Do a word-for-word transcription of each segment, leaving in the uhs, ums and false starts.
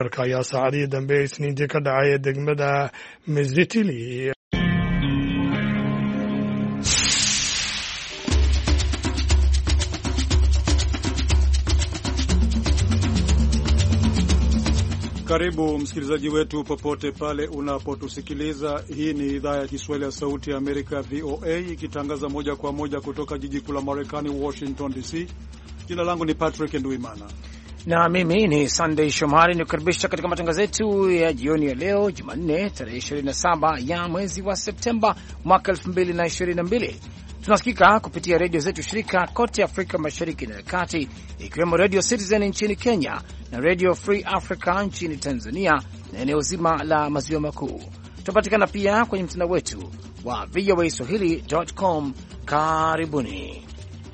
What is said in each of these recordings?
ayaa saacadihii dambe ee isniintii ka dhacay degmada Mezitili. Karibu msikilizaji wetu popote pale unapotusikiliza. Hii ni idhaa ya Kiswahili ya Sauti ya Amerika V O A ikitangaza moja kwa moja kutoka jiji kuu la Marekani Washington D C. Jina langu ni Patrick Nduimana na mimi ni Sunday Shomari, nikukaribisha katika matangazo yetu ya jioni ya leo Jumanne tarehe ishirini na saba ya mwezi wa Septemba mwaka elfu mbili na ishirini na mbili. Tunasikika kupitia redio zetu shirika kote Afrika Mashariki na Kati, ikiwemo Radio Citizen nchini Kenya na Radio Free Africa nchini Tanzania na eneo zima la maziwa makuu. Tunapatikana pia kwenye mtandao wetu wa v o a swahili dot com. Karibuni.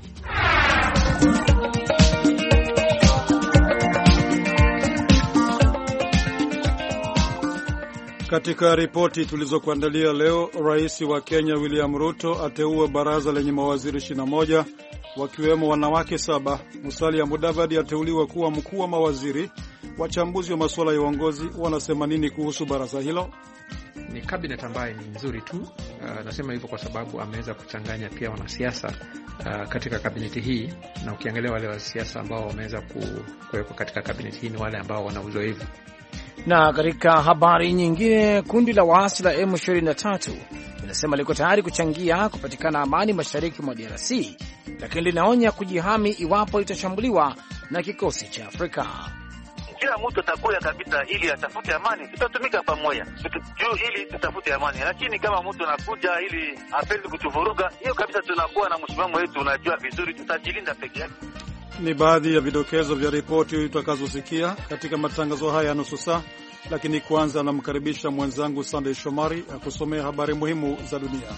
Katika ripoti tulizokuandalia leo, Rais wa Kenya William Ruto ateue baraza lenye mawaziri ishirini na moja wakiwemo wanawake saba. Musalia Mudavadi ateuliwa kuwa mkuu wa mawaziri. Wachambuzi wa masuala ya uongozi wanasema nini kuhusu baraza hilo? Ni cabinet ambaye ni nzuri tu. Uh, nasema hivyo kwa sababu ameweza kuchanganya pia wanasiasa uh, katika kabineti hii, na ukiangalia wale wanasiasa ambao wameweza kuwekwa katika kabineti hii ni wale ambao wana uzoefu. Na katika habari nyingine, kundi la waasi la M ishirini na tatu linasema liko tayari kuchangia kupatikana amani mashariki mwa D R C, lakini linaonya kujihami iwapo litashambuliwa na kikosi cha Afrika. Kila mtu atakuja kabisa ili atafute amani, tutatumika pamoja juu ili tutafute amani, lakini kama mtu anakuja ili apende kutuvuruga, hiyo kabisa tunakuwa na msimamo wetu, unajua vizuri, tutajilinda peke yake. Ni baadhi ya vidokezo vya ripoti tutakazosikia katika matangazo haya nusu saa, lakini kwanza namkaribisha mwenzangu Sunday Shomari akusomea habari muhimu za dunia.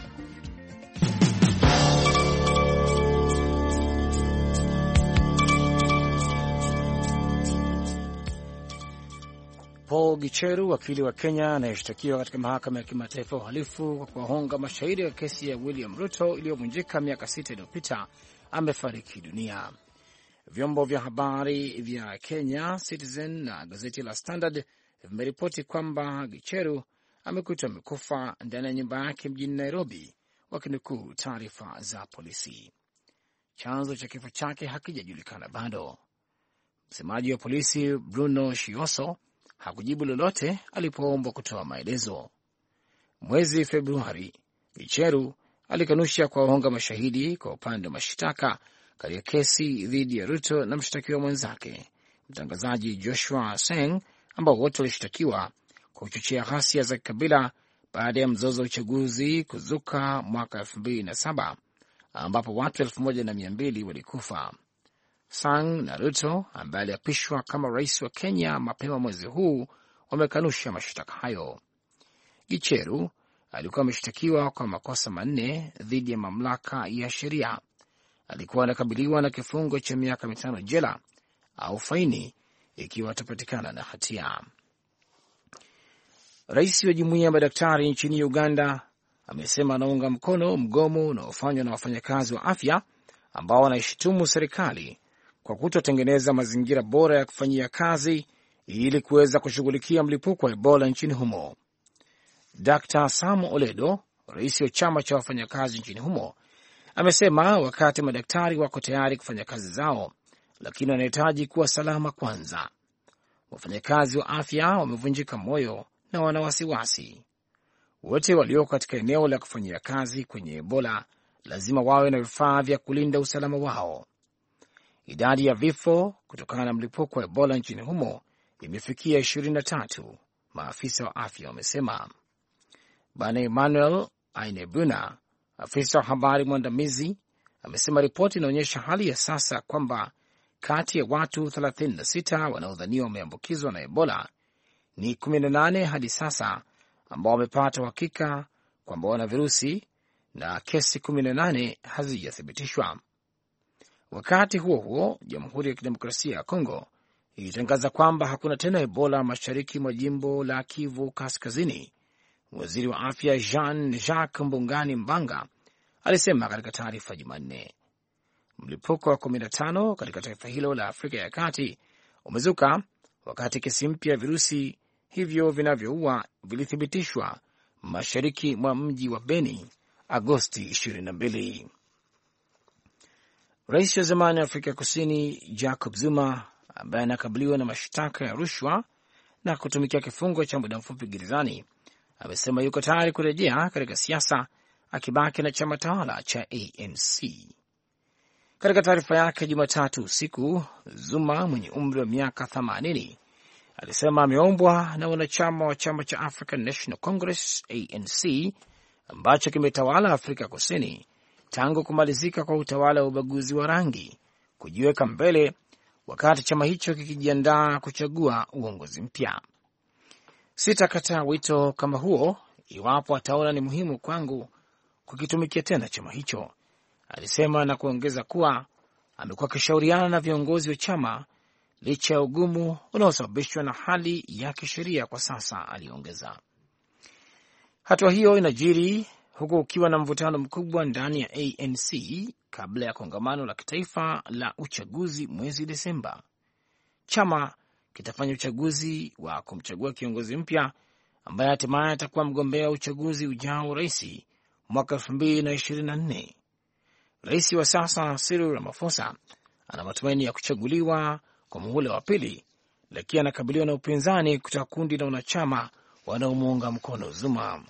Paul Gicheru, wakili wa Kenya anayeshtakiwa katika mahakama ya kimataifa ya uhalifu kwa kuwahonga mashahidi ya kesi ya William Ruto iliyovunjika miaka sita iliyopita, amefariki dunia. Vyombo vya habari vya Kenya, Citizen na gazeti la Standard vimeripoti kwamba Gicheru amekutwa amekufa ndani ya nyumba yake mjini Nairobi, wakinukuu taarifa za polisi. Chanzo cha kifo chake hakijajulikana bado. Msemaji wa polisi Bruno Shioso hakujibu lolote alipoombwa kutoa maelezo. Mwezi Februari, Gicheru alikanusha kuwahonga mashahidi kwa upande wa mashtaka katika kesi dhidi ya Ruto na mshtakiwa mwenzake mtangazaji Joshua Seng, ambao wote walishtakiwa kwa kuchochea ghasia za kikabila baada ya mzozo wa uchaguzi kuzuka mwaka elfu mbili na saba ambapo watu elfu moja na mia mbili walikufa. Sang na Ruto ambaye aliapishwa kama rais wa Kenya mapema mwezi huu wamekanusha mashtaka hayo. Gicheru alikuwa ameshtakiwa kwa makosa manne dhidi ya mamlaka ya sheria. Alikuwa anakabiliwa na kifungo cha miaka mitano jela au faini ikiwa atapatikana na hatia. Rais wa jumuiya ya madaktari nchini Uganda amesema anaunga mkono mgomo unaofanywa na wafanyakazi wa afya ambao wanaishutumu serikali kwa kutotengeneza mazingira bora ya kufanyia kazi ili kuweza kushughulikia mlipuko wa Ebola nchini humo. Daktari Sam Oledo, rais wa chama cha wafanyakazi nchini humo, amesema wakati madaktari wako tayari kufanya kazi zao, lakini wanahitaji kuwa salama kwanza. Wafanyakazi wa afya wamevunjika moyo na wana wasiwasi. Wote walioko katika eneo la kufanyia kazi kwenye Ebola lazima wawe na vifaa vya kulinda usalama wao. Idadi ya vifo kutokana na mlipuko wa Ebola nchini humo imefikia ishirini na tatu, maafisa wa afya wamesema. Bwana Emmanuel Ainebuna, afisa wa habari mwandamizi, amesema ripoti inaonyesha hali ya sasa kwamba kati ya watu thelathini na sita wanaodhaniwa wameambukizwa na Ebola ni kumi na nane hadi sasa ambao wamepata uhakika kwamba wana virusi na kesi kumi na nane hazijathibitishwa. Wakati huo huo, Jamhuri ya Kidemokrasia ya Kongo ilitangaza kwamba hakuna tena Ebola mashariki mwa jimbo la Kivu Kaskazini. Waziri wa afya Jean Jacques Mbungani Mbanga alisema katika taarifa Jumanne. Mlipuko wa kumi na tano katika taifa hilo la Afrika ya Kati umezuka wakati kesi mpya ya virusi hivyo vinavyoua vilithibitishwa mashariki mwa mji wa Beni Agosti ishirini na mbili. Rais wa zamani wa Afrika Kusini Jacob Zuma, ambaye anakabiliwa na mashtaka ya rushwa na kutumikia kifungo cha muda mfupi gerezani, amesema yuko tayari kurejea katika siasa akibaki na chama tawala cha A N C. Katika taarifa yake Jumatatu usiku, Zuma mwenye umri wa miaka themanini alisema ameombwa na wanachama wa chama cha African National Congress A N C ambacho kimetawala Afrika Kusini tangu kumalizika kwa utawala wa ubaguzi wa rangi kujiweka mbele wakati chama hicho kikijiandaa kuchagua uongozi mpya. Sitakataa wito kama huo iwapo ataona ni muhimu kwangu kukitumikia tena chama hicho, alisema, na kuongeza kuwa amekuwa akishauriana na viongozi wa chama licha ya ugumu unaosababishwa na hali ya kisheria kwa sasa, aliongeza. Hatua hiyo inajiri huku ukiwa na mvutano mkubwa ndani ya A N C kabla ya kongamano la kitaifa la uchaguzi mwezi Desemba. Chama kitafanya uchaguzi wa kumchagua kiongozi mpya ambaye hatimaye atakuwa mgombea wa uchaguzi ujao rais mwaka elfu mbili na ishirini na nne. Rais wa sasa Cyril Ramaphosa ana matumaini ya kuchaguliwa kwa muhula wa pili, lakini anakabiliwa na upinzani kutoka kundi la wanachama wanaomuunga mkono Zuma.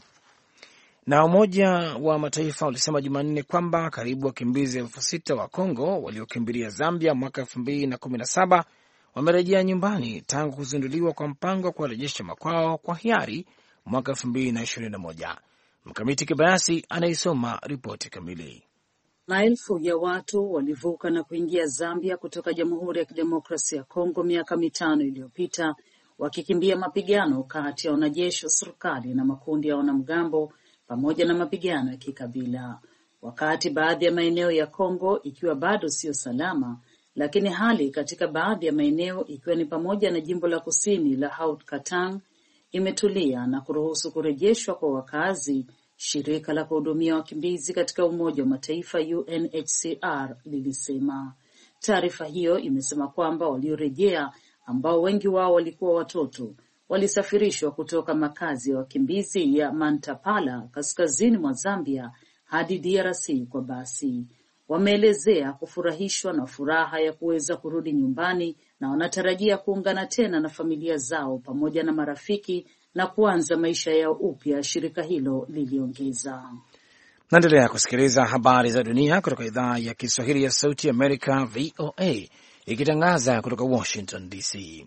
Na Umoja wa Mataifa ulisema Jumanne kwamba karibu wakimbizi elfu sita wa Kongo waliokimbilia Zambia mwaka elfu mbili na kumi na saba wamerejea nyumbani tangu kuzinduliwa kwa mpango wa kuwarejesha makwao kwa hiari mwaka elfu mbili na ishirini na moja. Mkamiti Kibayasi anaisoma ripoti kamili. Maelfu ya watu walivuka na kuingia Zambia kutoka Jamhuri ya Kidemokrasia ya Kongo miaka mitano iliyopita, wakikimbia mapigano kati ya wanajeshi wa serikali na makundi ya wanamgambo pamoja na mapigano ya kikabila. Wakati baadhi ya maeneo ya Kongo ikiwa bado sio salama, lakini hali katika baadhi ya maeneo ikiwa ni pamoja na jimbo la kusini la Haut-Katanga imetulia na kuruhusu kurejeshwa kwa wakazi, shirika la kuhudumia wakimbizi katika Umoja wa Mataifa U N H C R lilisema. Taarifa hiyo imesema kwamba waliorejea, ambao wengi wao walikuwa watoto, walisafirishwa kutoka makazi ya wakimbizi ya Mantapala kaskazini mwa Zambia hadi D R C kwa basi. Wameelezea kufurahishwa na furaha ya kuweza kurudi nyumbani na wanatarajia kuungana tena na familia zao pamoja na marafiki na kuanza maisha yao upya, shirika hilo liliongeza. Naendelea kusikiliza habari za dunia kutoka idhaa ya Kiswahili ya Sauti ya Amerika V O A ikitangaza kutoka Washington D C.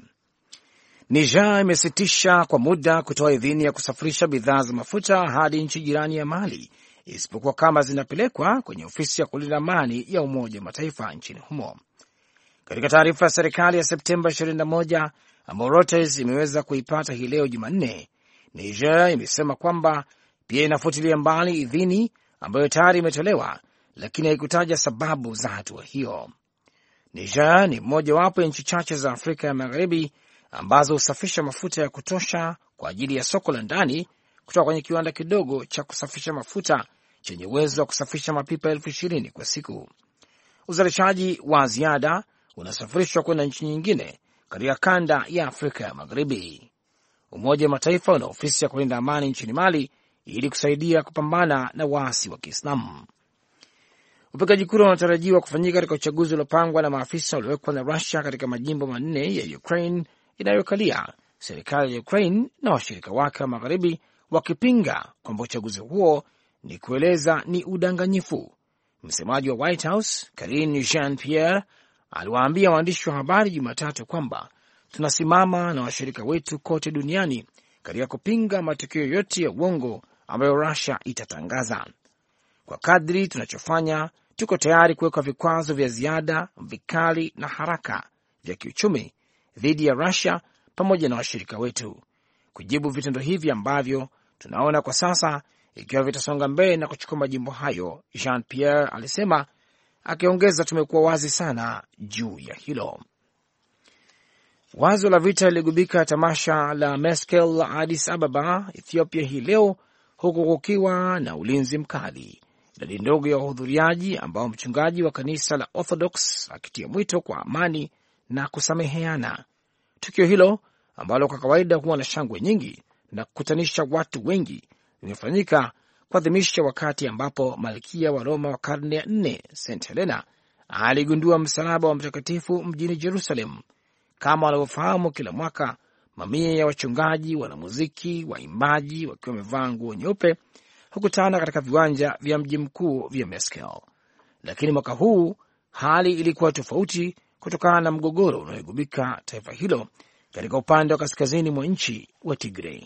Niger imesitisha kwa muda kutoa idhini ya kusafirisha bidhaa za mafuta hadi nchi jirani ya Mali, isipokuwa kama zinapelekwa kwenye ofisi ya kulinda amani ya Umoja wa Mataifa nchini humo. Katika taarifa ya serikali ya Septemba ishirini na moja ambayo Reuters imeweza kuipata hii leo Jumanne, Niger imesema kwamba pia inafutilia mbali idhini ambayo tayari imetolewa, lakini haikutaja sababu za hatua hiyo. Niger ni mmojawapo ya nchi chache za Afrika ya Magharibi ambazo husafisha mafuta ya kutosha kwa ajili ya soko la ndani kutoka kwenye kiwanda kidogo cha kusafisha mafuta chenye uwezo wa kusafisha mapipa elfu ishirini kwa siku. Uzalishaji wa ziada unasafirishwa kwenda nchi nyingine katika kanda ya Afrika ya Magharibi. Umoja wa Mataifa una ofisi ya kulinda amani nchini Mali ili kusaidia kupambana na waasi wa Kiislamu. Upigaji kura unatarajiwa kufanyika katika uchaguzi uliopangwa na maafisa waliowekwa na Russia katika majimbo manne ya Ukraine inayokalia, serikali ya Ukraine na washirika wake wa magharibi wakipinga kwamba uchaguzi huo ni kueleza ni udanganyifu. Msemaji wa White House Karine Jean-Pierre aliwaambia waandishi wa habari Jumatatu kwamba tunasimama na washirika wetu kote duniani katika kupinga matukio yote ya uongo ambayo Russia itatangaza. Kwa kadri tunachofanya, tuko tayari kuweka vikwazo vya ziada, vikali na haraka vya kiuchumi dhidi ya Russia pamoja na washirika wetu, kujibu vitendo hivi ambavyo tunaona kwa sasa ikiwa vitasonga mbele na kuchukua majimbo hayo, Jean Pierre alisema, akiongeza, tumekuwa wazi sana juu ya hilo. Wazo la vita liligubika tamasha la Meskel la Addis Ababa, Ethiopia hii leo, huku kukiwa na ulinzi mkali. Idadi ndogo ya wahudhuriaji ambao mchungaji wa kanisa la Orthodox akitia mwito kwa amani na kusameheana. Tukio hilo ambalo kwa kawaida huwa na shangwe nyingi na kukutanisha watu wengi limefanyika kuadhimisha wakati ambapo malkia wa Roma wa karne ya nne Saint Helena aligundua msalaba wa mtakatifu mjini Jerusalem. Kama wanavyofahamu, kila mwaka mamia ya wachungaji, wanamuziki, waimbaji wakiwa wamevaa nguo nyeupe hukutana katika viwanja vya mji mkuu vya Meskel. Lakini mwaka huu hali ilikuwa tofauti kutokana na mgogoro unaogubika taifa hilo katika upande wa kaskazini mwa nchi wa Tigray.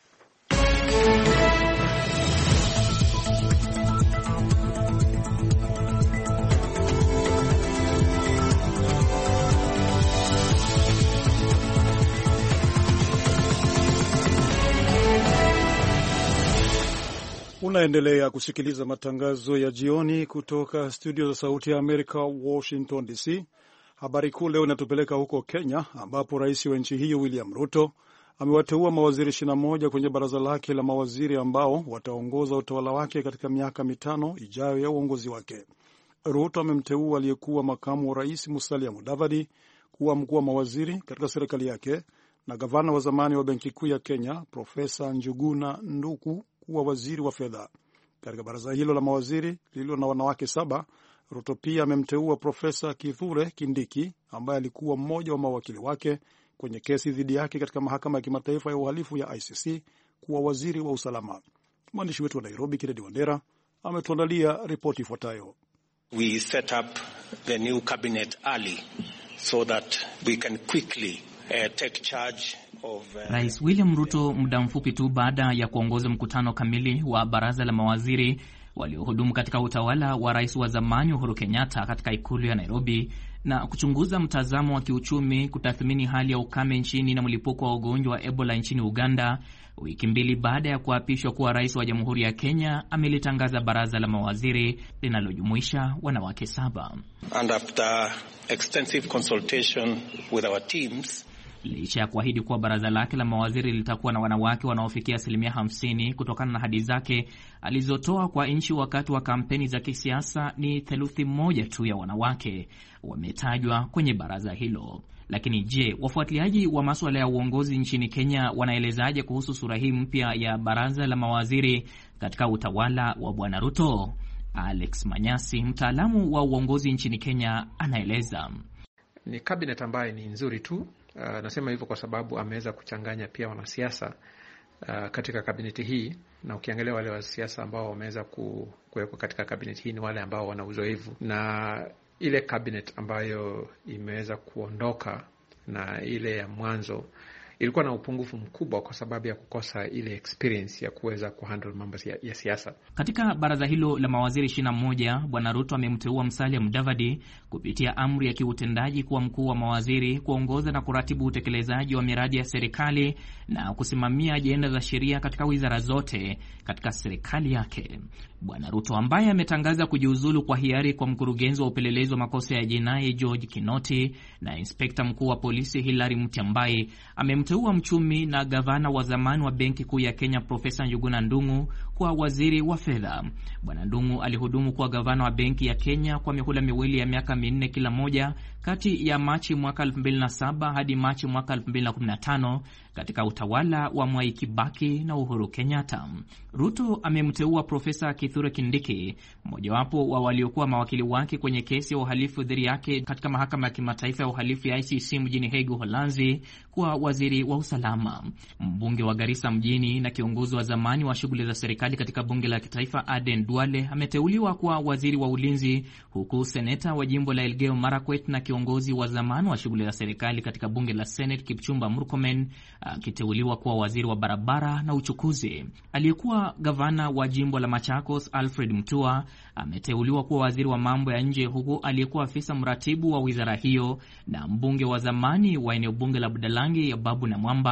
Unaendelea kusikiliza matangazo ya jioni kutoka studio za Sauti ya Amerika, Washington D C. Habari kuu leo inatupeleka huko Kenya, ambapo rais wa nchi hiyo William Ruto amewateua mawaziri ishirini na moja kwenye baraza lake la mawaziri ambao wataongoza utawala wake katika miaka mitano ijayo ya uongozi wake. Ruto amemteua aliyekuwa makamu wa rais Musalia Mudavadi kuwa mkuu wa mawaziri katika serikali yake na gavana wa zamani wa Benki Kuu ya Kenya Profesa Njuguna Nduku kuwa waziri wa fedha. Katika baraza hilo la mawaziri lililo na wanawake saba, Ruto pia amemteua Profesa Kithure Kindiki ambaye alikuwa mmoja wa mawakili wake kwenye kesi dhidi yake katika mahakama ya kimataifa ya uhalifu ya I C C kuwa waziri wa usalama. Mwandishi wetu wa Nairobi Kennedy Wandera ametuandalia ripoti ifuatayo. We set up the new cabinet early so that we can quickly uh, take charge of uh, Rais William Ruto muda mfupi tu baada ya kuongoza mkutano kamili wa baraza la mawaziri waliohudumu katika utawala wa rais wa zamani Uhuru Kenyatta katika ikulu ya Nairobi na kuchunguza mtazamo wa kiuchumi, kutathmini hali ya ukame nchini na mlipuko wa ugonjwa wa Ebola nchini Uganda. Wiki mbili baada ya kuapishwa kuwa rais wa Jamhuri ya Kenya, amelitangaza baraza la mawaziri linalojumuisha wanawake saba. And after extensive consultation with our teams, licha ya kuahidi kuwa baraza lake la mawaziri litakuwa na wanawake wanaofikia asilimia hamsini kutokana na ahadi zake alizotoa kwa nchi wakati wa kampeni za kisiasa, ni theluthi moja tu ya wanawake wametajwa kwenye baraza hilo. Lakini je, wafuatiliaji wa masuala ya uongozi nchini Kenya wanaelezaje kuhusu sura hii mpya ya baraza la mawaziri katika utawala wa Bwana Ruto? Alex Manyasi, mtaalamu wa uongozi nchini Kenya, anaeleza. Ni cabinet ambaye ni nzuri tu. Uh, nasema hivyo kwa sababu ameweza kuchanganya pia wanasiasa uh, katika kabineti hii, na ukiangalia wale wanasiasa ambao wameweza kuwekwa katika kabineti hii ni wale ambao wana uzoefu, na ile cabinet ambayo imeweza kuondoka na ile ya mwanzo ilikuwa na upungufu mkubwa kwa sababu ya kukosa ile experience ya kuweza kuhandle mambo ya siasa. Katika baraza hilo la mawaziri ishirini na moja, Bwana Ruto amemteua Musalia Mudavadi kupitia amri ya kiutendaji kuwa mkuu wa mawaziri, kuongoza na kuratibu utekelezaji wa miradi ya serikali na kusimamia ajenda za sheria katika wizara zote katika serikali yake. Bwana Ruto ambaye ametangaza kujiuzulu kwa hiari kwa mkurugenzi wa upelelezi wa makosa ya jinai George Kinoti na inspekta mkuu wa polisi Hilary Mutyambai, amemteua mchumi na gavana wa zamani wa Benki Kuu ya Kenya Profesa Njuguna Ndung'u kuwa waziri wa fedha. Bwana Ndung'u alihudumu kuwa gavana wa Benki ya Kenya kwa mihula miwili ya miaka minne kila moja kati ya Machi mwaka elfu mbili na saba hadi Machi mwaka elfu mbili na kumi na tano katika utawala wa Mwai Kibaki na Uhuru Kenyatta. Ruto amemteua Profesa Kithure Kindiki, mmojawapo wa waliokuwa mawakili wake kwenye kesi ya uhalifu dhidi yake katika mahakama ya kimataifa ya uhalifu ya I C C mjini Hague, Uholanzi, kuwa waziri wa usalama. Mbunge wa Garissa mjini na kiongozi wa zamani wa shughuli za serikali katika bunge la kitaifa Aden Duale ameteuliwa kuwa waziri wa ulinzi, huku seneta wa jimbo la Elgeyo Marakwet na kiongozi wa zamani wa shughuli za serikali katika bunge la Senate Kipchumba Murkomen akiteuliwa kuwa waziri wa barabara na uchukuzi. Aliyekuwa gavana wa jimbo la Machakos Alfred Mutua ameteuliwa kuwa waziri wa mambo ya nje, huku aliyekuwa afisa mratibu wa wizara hiyo na mbunge wa zamani wa eneo bunge la Budalangi ya Babu na Mwamba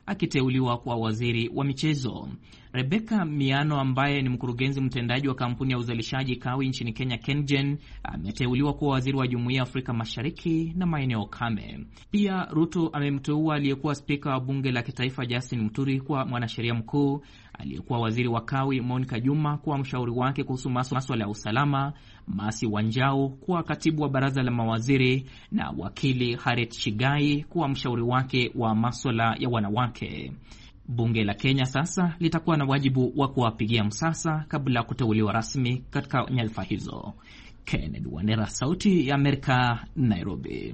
akiteuliwa kuwa waziri wa michezo. Rebecca Miano ambaye ni mkurugenzi mtendaji wa kampuni ya uzalishaji kawi nchini Kenya KenGen ameteuliwa kuwa waziri wa Jumuiya ya Afrika Mashariki na maeneo kame. Pia Ruto amemteua aliyekuwa spika wa bunge la kitaifa Justin Muturi kuwa mwanasheria mkuu, aliyekuwa waziri wa kawi Monica Juma kuwa mshauri wake kuhusu masuala ya usalama, Masi Wanjau kuwa katibu wa baraza la mawaziri na wakili Harriet Chigai kuwa mshauri wake wa masuala ya wanawake. Bunge la Kenya sasa litakuwa na wajibu wa kuwapigia msasa kabla ya kuteuliwa rasmi katika nyadhifa hizo. Kennedy Wandera, Sauti ya Amerika, Nairobi.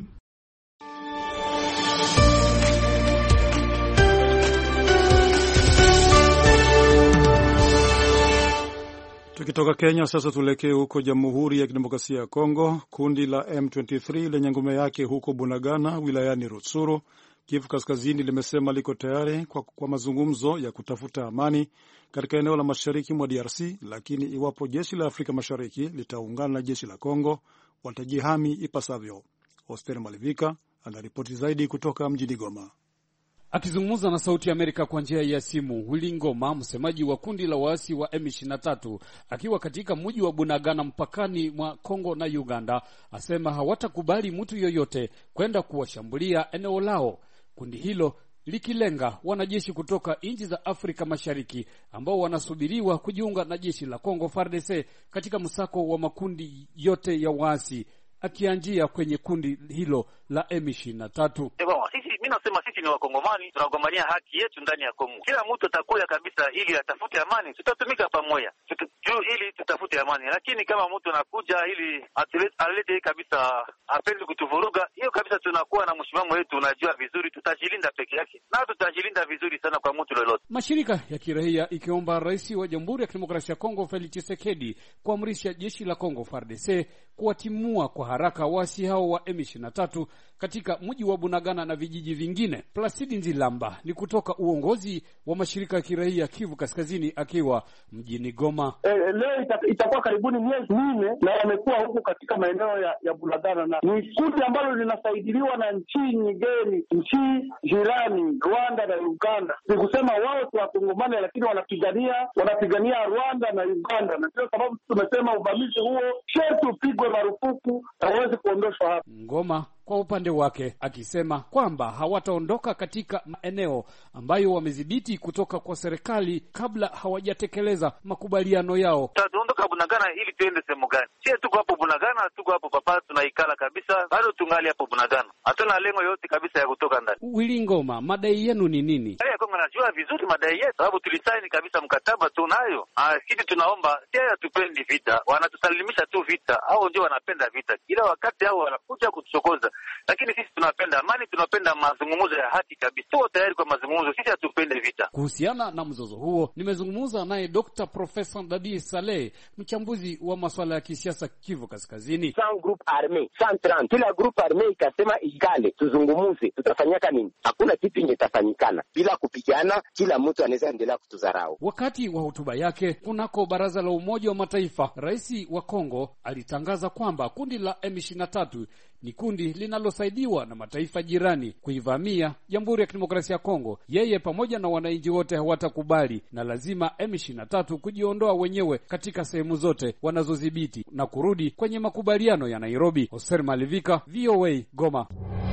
Tukitoka Kenya sasa tulekee huko Jamhuri ya Kidemokrasia ya Kongo. Kundi la M ishirini na tatu lenye ngome yake huko Bunagana wilayani Rutsuru, Kivu Kaskazini, limesema liko tayari kwa, kwa mazungumzo ya kutafuta amani katika eneo la mashariki mwa D R C, lakini iwapo jeshi la Afrika Mashariki litaungana na jeshi la Kongo watajihami ipasavyo. Oster Malivika anaripoti zaidi kutoka mjini Goma. Akizungumza na Sauti ya Amerika kwa njia ya simu, Willy Ngoma, msemaji wa kundi la waasi wa M ishirini na tatu, akiwa katika mji wa Bunagana mpakani mwa Kongo na Uganda, asema hawatakubali mtu yoyote kwenda kuwashambulia eneo lao. Kundi hilo likilenga wanajeshi kutoka nchi za Afrika Mashariki ambao wanasubiriwa kujiunga na jeshi la Kongo F A R D C katika msako wa makundi yote ya waasi, akianjia kwenye kundi hilo la M ishirini na tatu. Sisi mimi nasema sisi ni Wakongomani, tunagombania haki yetu ndani ya Kongo. Kila mtu atakuya kabisa ili atafute amani, tutatumika pamoja juu ili tutafute amani. Lakini kama mtu anakuja ili alete kabisa apendi kutuvuruga, hiyo kabisa tunakuwa na msimamo wetu, unajua vizuri, tutajilinda peke yake na tutajilinda vizuri sana kwa mtu lolote. Mashirika ya kiraia ikiomba Rais wa Jamhuri ya Kidemokrasia ya Kongo Felix Tshisekedi kuamrisha jeshi la Kongo F A R D C kuwatimua kwa haraka waasi hao wa M ishirini na tatu katika mji wa Bunagana na vijiji vingine. Placidi Nzilamba ni kutoka uongozi wa mashirika ya kiraia Kivu Kaskazini akiwa mjini Goma. E, leo itakuwa karibuni miezi minne na wamekuwa huko katika maeneo ya, ya Bunagana, na ni kundi ambalo linasaidiliwa na nchi nyingine, nchi jirani Rwanda na Uganda. Ni kusema wao si Wakongomani, lakini wanapigania wanapigania Rwanda na Uganda, na ndio sababu tumesema uvamizi huo sharti upigwe marufuku na uweze kuondoshwa hapa. Ngoma kwa upande wake akisema kwamba hawataondoka katika maeneo ambayo wamedhibiti kutoka kwa serikali kabla hawajatekeleza makubaliano yao. Tutaondoka Bunagana ili tuende sehemu gani? Sisi tuko hapo Bunagana, tuko hapo papa, tunaikala kabisa, bado tungali hapo Bunagana. Hatuna lengo yote kabisa ya kutoka ndani. Willy Ngoma, madai yenu ni nini? Haya, Kongo najua vizuri madai yetu, sababu tulisaini kabisa mkataba tunayo. Ah, sisi tunaomba sisi hatupendi vita. Wanatusalimisha tu vita. Hao ndio wanapenda vita. Kila wakati hao wanakuja kutuchokoza. Lakini sisi tunapenda amani, tunapenda mazungumzo ya haki kabisa. Tuko tayari kwa mazungumzo, sisi hatupende vita. Kuhusiana na mzozo huo, nimezungumza naye Doctor Professor Dadi Saleh, mchambuzi wa masuala ya kisiasa Kivu Kaskazini. Sans group arme, sans trente. Kila group arme ikasema igale, tuzungumuze, tutafanyaka nini? Hakuna kitu kingetafanyikana. Bila kupigana, kila mtu anaweza endelea kutudharau. Wakati wa hotuba yake kunako Baraza la Umoja wa Mataifa, Rais wa Kongo alitangaza kwamba kundi la M ishirini na tatu ni kundi linalosaidiwa na mataifa jirani kuivamia Jamhuri ya Kidemokrasia ya Kongo. Yeye pamoja na wananchi wote hawatakubali na lazima M ishirini na tatu kujiondoa wenyewe katika sehemu zote wanazodhibiti na kurudi kwenye makubaliano ya Nairobi. Oser Malivika, V O A, Goma.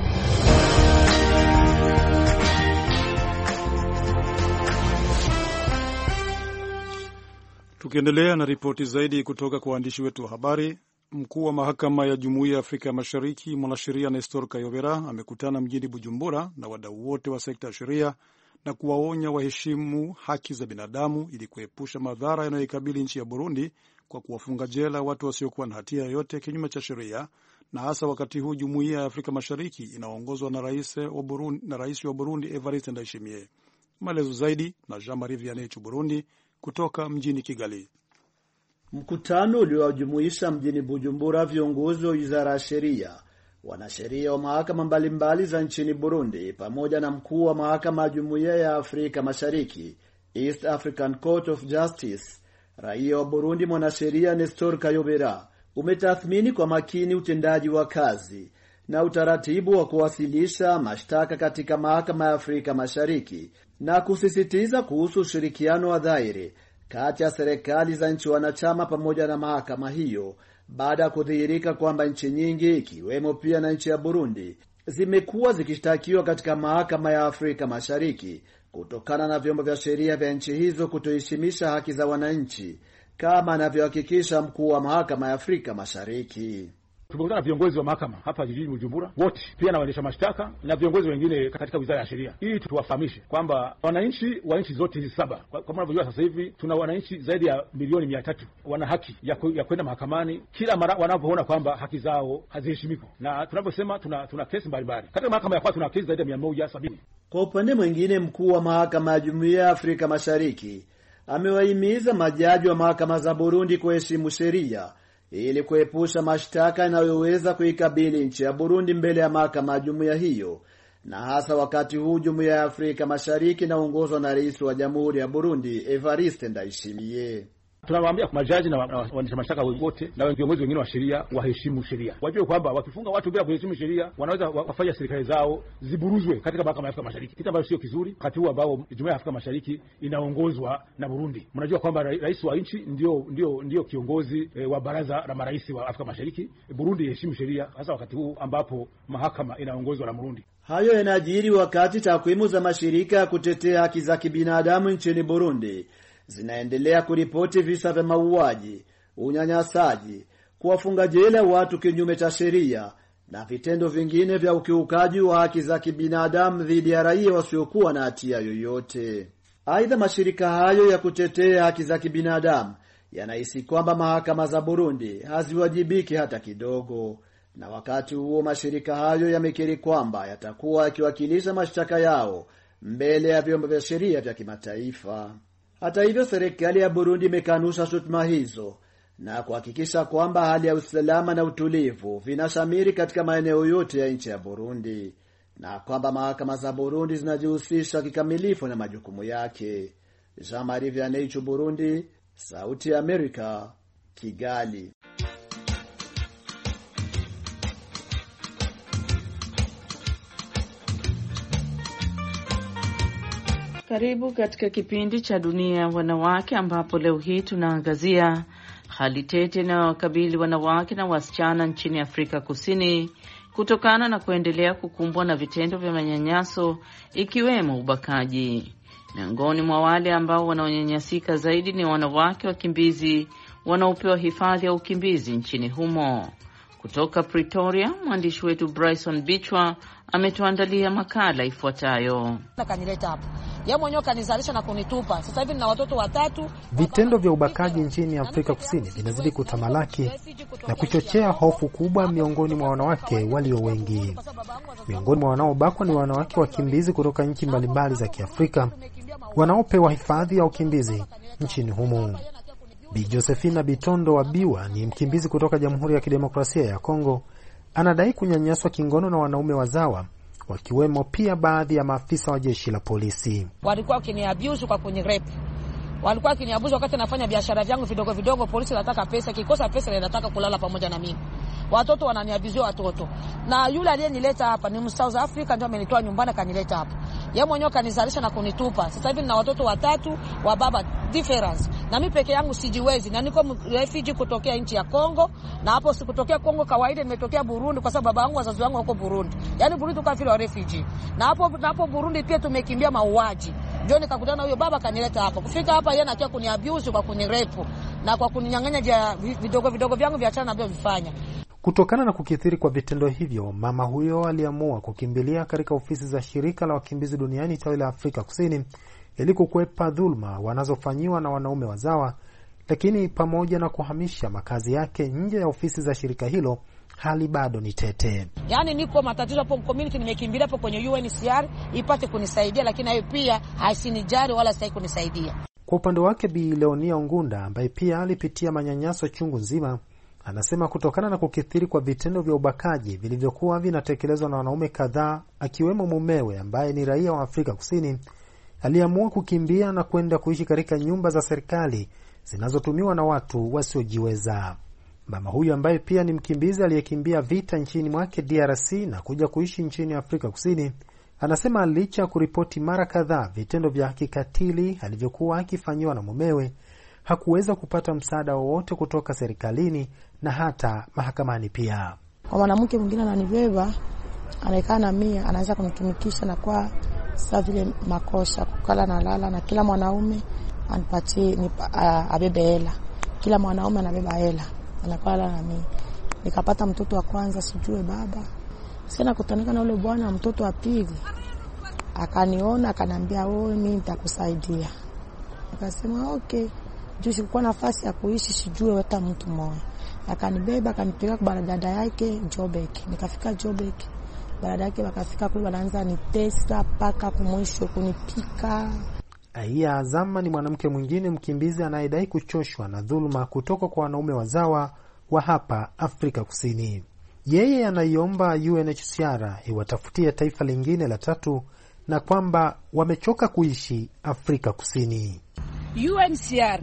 Tukiendelea na ripoti zaidi kutoka kwa waandishi wetu wa habari. Mkuu wa mahakama ya Jumuiya ya Afrika ya Mashariki, mwanasheria Nestor Kayobera, amekutana mjini Bujumbura na wadau wote wa sekta ya sheria na kuwaonya waheshimu haki za binadamu ili kuepusha madhara yanayoikabili nchi ya Burundi kwa kuwafunga jela watu wasiokuwa na hatia yoyote kinyume cha sheria, na hasa wakati huu Jumuiya ya Afrika Mashariki inaongozwa na rais wa Burundi, na rais wa Burundi Evariste Ndayishimiye. Maelezo zaidi na Jean-Marie Vianney Burundi kutoka mjini Kigali. Mkutano uliowajumuisha mjini Bujumbura viongozi wa Wizara ya Sheria, wanasheria wa mahakama mbalimbali za nchini Burundi pamoja na mkuu wa mahakama ya Jumuiya ya Afrika Mashariki, East African Court of Justice, raia wa Burundi mwanasheria Nestor Kayobera, umetathmini kwa makini utendaji wa kazi na utaratibu wa kuwasilisha mashtaka katika mahakama ya Afrika Mashariki na kusisitiza kuhusu ushirikiano wa dhahiri kati ya serikali za nchi wanachama pamoja na mahakama hiyo, baada ya kudhihirika kwamba nchi nyingi ikiwemo pia na nchi ya Burundi zimekuwa zikishtakiwa katika mahakama ya Afrika Mashariki kutokana na vyombo vya sheria vya nchi hizo kutoheshimisha haki za wananchi, kama anavyohakikisha mkuu wa mahakama ya Afrika Mashariki. Tumekutana na viongozi wa mahakama hapa jijini Bujumbura wote, pia na waendesha mashtaka na viongozi wengine katika wizara ya sheria, ili tuwafahamishe kwamba wananchi wa nchi zote hizi saba, kama mnavyojua sasa hivi tuna wananchi zaidi ya milioni mia tatu wana haki ya, ku, ya kwenda mahakamani kila mara wanapoona kwamba haki zao haziheshimiki. Na tunavyosema tuna, tuna kesi mbalimbali katika mahakama ya kwa tuna kesi zaidi ya mia moja sabini. Kwa upande mwingine, mkuu wa mahakama ya Jumuiya ya Afrika Mashariki amewahimiza majaji wa mahakama za Burundi kuheshimu sheria ili kuepusha mashtaka yanayoweza kuikabili nchi ya Burundi mbele ya mahakama ya jumuiya hiyo, na hasa wakati huu Jumuiya ya Afrika Mashariki inaongozwa na Rais wa Jamhuri ya Burundi Evariste Ndayishimiye. Tunawaambia majaji na waendesha mashtaka wote na viongozi wengine wa sheria waheshimu sheria. Wajue kwamba wakifunga watu bila kuheshimu sheria wanaweza wafanya serikali zao ziburuzwe katika mahakama ya Afrika Mashariki, kitu ambacho sio kizuri wakati huu ambao Jumuiya ya Afrika Mashariki inaongozwa na Burundi. Mnajua kwamba rais wa nchi ndio ndio ndio kiongozi e, wa baraza la marais wa Afrika Mashariki. Burundi iheshimu sheria hasa wakati huu ambapo mahakama inaongozwa na Burundi. Hayo yanajiri wakati takwimu za mashirika ya kutetea haki za kibinadamu nchini Burundi zinaendelea kuripoti visa vya mauaji, unyanyasaji, kuwafunga jela watu kinyume cha sheria na vitendo vingine vya ukiukaji wa haki za kibinadamu dhidi ya raia wasiokuwa na hatia yoyote. Aidha, mashirika hayo ya kutetea haki za kibinadamu yanahisi kwamba mahakama za Burundi haziwajibiki hata kidogo, na wakati huo mashirika hayo yamekiri kwamba yatakuwa yakiwakilisha mashtaka yao mbele ya vyombo vya sheria vya kimataifa. Hata hivyo, serikali ya Burundi imekanusha shutuma hizo na kuhakikisha kwamba hali ya usalama na utulivu vinashamiri katika maeneo yote ya nchi ya Burundi, na kwamba mahakama za Burundi zinajihusisha kikamilifu na majukumu yake. Jean-Marie Vianney, Burundi, Sauti ya Amerika, Kigali. Karibu katika kipindi cha Dunia ya Wanawake, ambapo leo hii tunaangazia hali tete na wakabili wanawake na wasichana nchini Afrika Kusini kutokana na kuendelea kukumbwa na vitendo vya manyanyaso ikiwemo ubakaji. Miongoni mwa wale ambao wanaonyanyasika zaidi ni wanawake wakimbizi wanaopewa hifadhi ya ukimbizi nchini humo. Kutoka Pretoria, mwandishi wetu Bryson Bichwa ametuandalia makala ifuatayo. Kanileta hapo. Yeye mwenyewe kanizalisha na kunitupa. Sasa hivi nina watoto watatu. Vitendo vya ubakaji nchini Afrika Kusini vinazidi kutamalaki na kuchochea hofu kubwa miongoni mwa wanawake walio wengi. Miongoni mwa wanaobakwa ni wanawake wakimbizi kutoka nchi mbalimbali za Kiafrika wanaopewa hifadhi ya ukimbizi nchini humo. Bi Josephina Bitondo wa Biwa ni mkimbizi kutoka Jamhuri ya Kidemokrasia ya Kongo. Anadai kunyanyaswa kingono na wanaume wazawa, wakiwemo pia baadhi ya maafisa wa jeshi la polisi. Walikuwa wakiniabuse kwa kuni rape. Walikuwa wakiniabuse wakati nafanya biashara vyangu vidogo vidogo. Polisi nataka pesa, kikosa pesa nataka kulala pamoja na mimi. Watoto wananiabuzia watoto. Na yule aliyenileta hapa ni South Africa, ndio amenitoa nyumbani kanileta hapa. Yeye mwenyewe kanizalisha na kunitupa. Sasa hivi nina watoto watatu wa baba difference. Na mimi peke yangu sijiwezi. Na niko refugee kutokea nchi ya Kongo, na hapo sikutokea Kongo kawaida, nimetokea Burundi kwa sababu baba yangu wazazi wangu wako Burundi. Yaani Burundi tuka vile wa refugee. Na hapo na hapo Burundi pia tumekimbia mauaji. Ndio nikakutana na huyo baba kanileta hapa. Kufika hapa yeye anakia kuniabuse kwa kunirepo na kwa kuninyang'anya vya vidogo vidogo vyangu vya chana navyo vifanya. Kutokana na kukithiri kwa vitendo hivyo, mama huyo aliamua kukimbilia katika ofisi za shirika la wakimbizi duniani tawi la Afrika Kusini ili kukwepa dhulma wanazofanyiwa na wanaume wazawa, lakini pamoja na kuhamisha makazi yake nje ya ofisi za shirika hilo, hali bado ni tete. Yaani niko matatizo hapo community, nimekimbilia hapo kwenye U N H C R ipate kunisaidia, lakini hayo pia haisinijari wala sai kunisaidia. Kwa upande wake, Bi Leonia Ngunda ambaye pia alipitia manyanyaso chungu nzima, anasema kutokana na kukithiri kwa vitendo vya ubakaji vilivyokuwa vinatekelezwa na wanaume kadhaa, akiwemo mumewe ambaye ni raia wa Afrika Kusini, aliamua kukimbia na kwenda kuishi katika nyumba za serikali zinazotumiwa na watu wasiojiweza. Mama huyu ambaye pia ni mkimbizi aliyekimbia vita nchini mwake D R C na kuja kuishi nchini Afrika Kusini, Anasema licha ya kuripoti mara kadhaa vitendo vya kikatili alivyokuwa akifanyiwa na mumewe, hakuweza kupata msaada wowote kutoka serikalini na hata mahakamani pia. Kwa mwanamke mwingine ananibeba, anakaa na mimi, anaanza kunitumikisha na kwa sasa vile makosa kukala na lala, na kila mwanaume anipatie ni abebe hela. Kila mwanaume anabeba hela, anakala na mimi. Nikapata mtoto wa kwanza, sijue baba. Sina kutanika na ule bwana mtoto wa pili. Akaniona, akanambia wewe, mimi nitakusaidia. Akasema okay. Juu sikuwa nafasi ya kuishi, sijue hata mtu mmoja. Akanibeba, akanipeleka kwa dada yake Jobek. Nikafika Jobek. Baada yake wakafika kule, wanaanza nitesa paka kumwisho kunipika. Aya Azama ni mwanamke mwingine mkimbizi anayedai kuchoshwa na dhuluma kutoka kwa wanaume wazawa wa hapa Afrika Kusini. Yeye anaiomba U N H C R iwatafutie taifa lingine la tatu na kwamba wamechoka kuishi Afrika Kusini. U N H C R,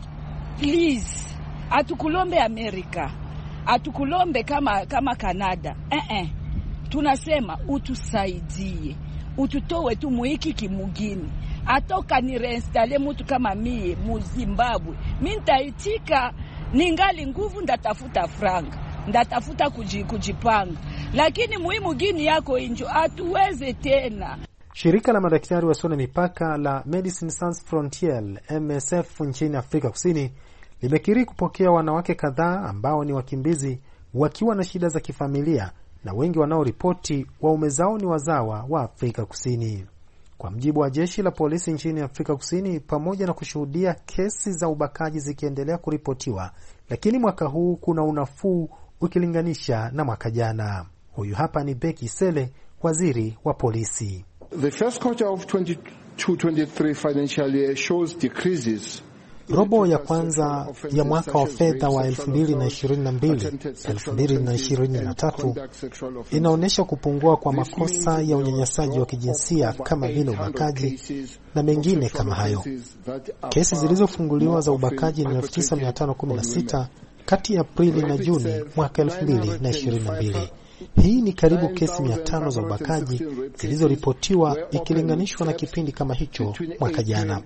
please, atukulombe Amerika, atukulombe kama kama Canada. Eh eh. Tunasema utusaidie, ututowe tu muiki kimugini. Atoka ni reinstale mtu kama mie mu Zimbabwe. Mimi nitaitika, ningali nguvu, ndatafuta franga, ndatafuta kujipanga. Lakini muhimu gini yako injo atuweze tena. Shirika la madaktari wasio na mipaka la Medicine Sans Frontieres M S F nchini Afrika Kusini limekiri kupokea wanawake kadhaa ambao ni wakimbizi wakiwa na shida za kifamilia, na wengi wanaoripoti waume zao ni wazawa wa Afrika Kusini. Kwa mjibu wa jeshi la polisi nchini Afrika Kusini, pamoja na kushuhudia kesi za ubakaji zikiendelea kuripotiwa, lakini mwaka huu kuna unafuu ukilinganisha na mwaka jana. Huyu hapa ni Becky Sele, waziri wa polisi. The first quarter of twenty-two twenty-three financial year shows decreases. Robo ya kwanza ya mwaka wa fedha wa elfu mbili na ishirini na mbili elfu mbili na ishirini na tatu inaonyesha kupungua kwa makosa ya unyanyasaji wa kijinsia kama vile ubakaji na mengine kama hayo. Kesi zilizofunguliwa za ubakaji ni elfu tisa mia tano kumi na sita kati ya Aprili na Juni mwaka elfu mbili na ishirini na mbili. Hii ni karibu kesi mia tano za ubakaji zilizoripotiwa ikilinganishwa na kipindi kama hicho mwaka jana.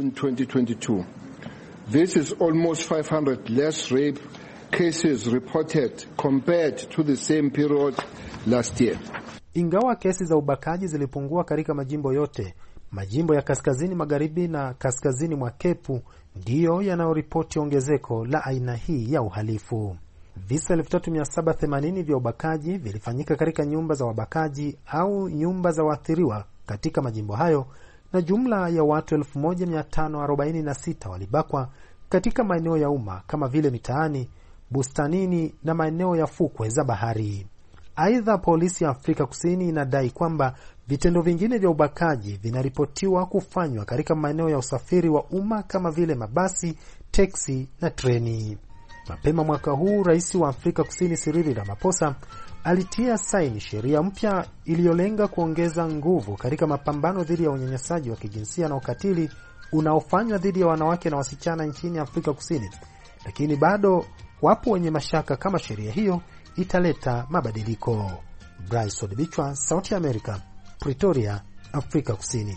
This is almost five hundred less rape cases reported compared to the same period last year. Ingawa kesi za ubakaji zilipungua katika majimbo yote, majimbo ya kaskazini magharibi na kaskazini mwa Kepu ndiyo yanayoripoti ongezeko la aina hii ya uhalifu. Visa elfu tatu mia saba themanini vya ubakaji vilifanyika katika nyumba za wabakaji au nyumba za waathiriwa katika majimbo hayo, na jumla ya watu elfu moja mia tano arobaini na sita walibakwa katika maeneo ya umma kama vile mitaani, bustanini na maeneo ya fukwe za bahari. Aidha, polisi ya Afrika Kusini inadai kwamba vitendo vingine vya ubakaji vinaripotiwa kufanywa katika maeneo ya usafiri wa umma kama vile mabasi, teksi na treni. Mapema mwaka huu, rais wa Afrika Kusini Cyril Ramaphosa alitia saini sheria mpya iliyolenga kuongeza nguvu katika mapambano dhidi ya unyanyasaji wa kijinsia na ukatili unaofanywa dhidi ya wanawake na wasichana nchini Afrika Kusini. Lakini bado wapo wenye mashaka kama sheria hiyo italeta mabadiliko. Bryce Odibichwa, Sauti ya Amerika, Pretoria, Afrika Kusini.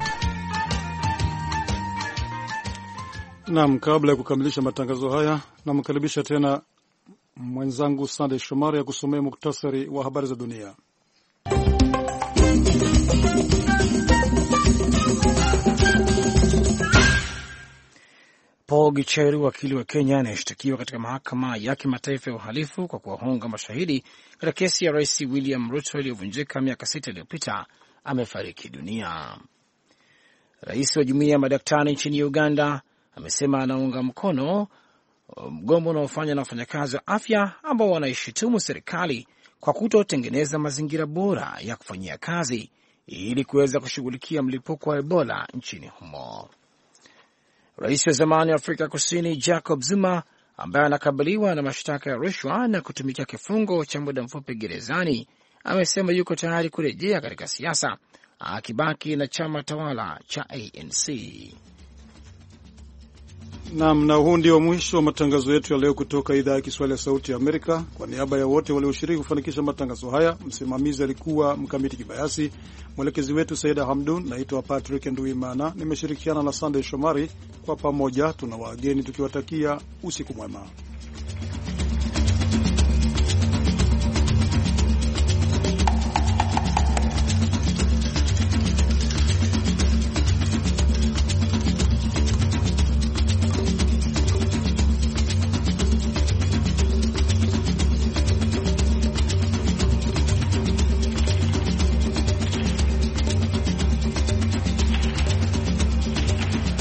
Naam, kabla ya kukamilisha matangazo haya, namkaribisha tena mwenzangu Sande Shomari ya kusomea muktasari wa habari za dunia. Paul Gicheru, wakili wa Kenya anayeshtakiwa katika mahakama ya kimataifa ya uhalifu kwa kuwahonga mashahidi katika kesi ya Rais William Ruto iliyovunjika miaka sita iliyopita, amefariki dunia. Rais wa jumuiya ya madaktari nchini Uganda amesema anaunga mkono mgomo unaofanywa na wafanyakazi wa afya ambao wanaishitumu serikali kwa kutotengeneza mazingira bora ya kufanyia kazi ili kuweza kushughulikia mlipuko wa Ebola nchini humo. Rais wa zamani wa Afrika Kusini Jacob Zuma, ambaye anakabiliwa na mashtaka ya rushwa na kutumikia kifungo cha muda mfupi gerezani, amesema yuko tayari kurejea katika siasa akibaki na chama tawala cha A N C. Naam, na huu ndio mwisho wa matangazo yetu ya leo kutoka idhaa ya Kiswahili ya Sauti ya Amerika. Kwa niaba ya wote walioshiriki kufanikisha matangazo haya, msimamizi alikuwa Mkamiti Kibayasi, mwelekezi wetu Saida Hamdun, naitwa Patrick Nduimana, nimeshirikiana na Sunday Shomari. Kwa pamoja tuna wageni tukiwatakia usiku mwema.